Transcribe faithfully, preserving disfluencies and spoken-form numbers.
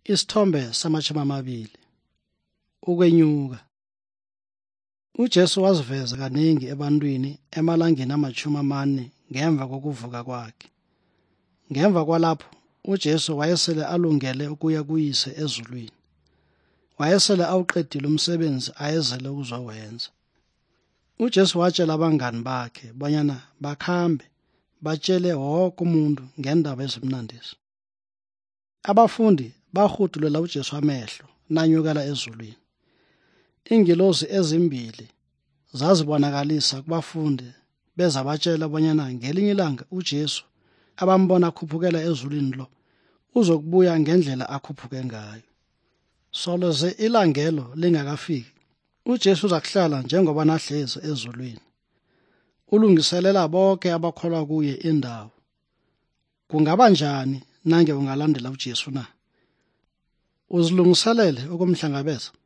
Isithombe samashumi amabili. Ukwenyuka. uJesu waziveza kaningi ebantwini emalangeni amashumi amane ngemva kokuvuka kwakhe. Ngemva kwalapho uJesu wayesele alungele ukuya kuyise ezulwini. Wayesele awuqedile umsebenzi ayezele ukuzowenza. uJesu watshela abangani bakhe bonyana bakhambe batshele wonke umuntu ngendaba ezimnandisi. Abafundi bahudulela uJesu amehlo nanyukela ezulwini. Ingilosi ezimbili zazibonakalisa kubafundi beza batshela bonyana ngelinye ilanga uJesu abambona akhuphukela ezulwini lo uzokubuya ngendlela akhuphuke ngayo. Soloze ilangelo lingakafiki, uJesu uzakuhlala njengoba nahlezi ezulwini. Ulungiselela bonke abakholwa kuye indawo. Kungaba njani nange ungalandela uJesu na? Uzilungiselele ukumhlangabeza?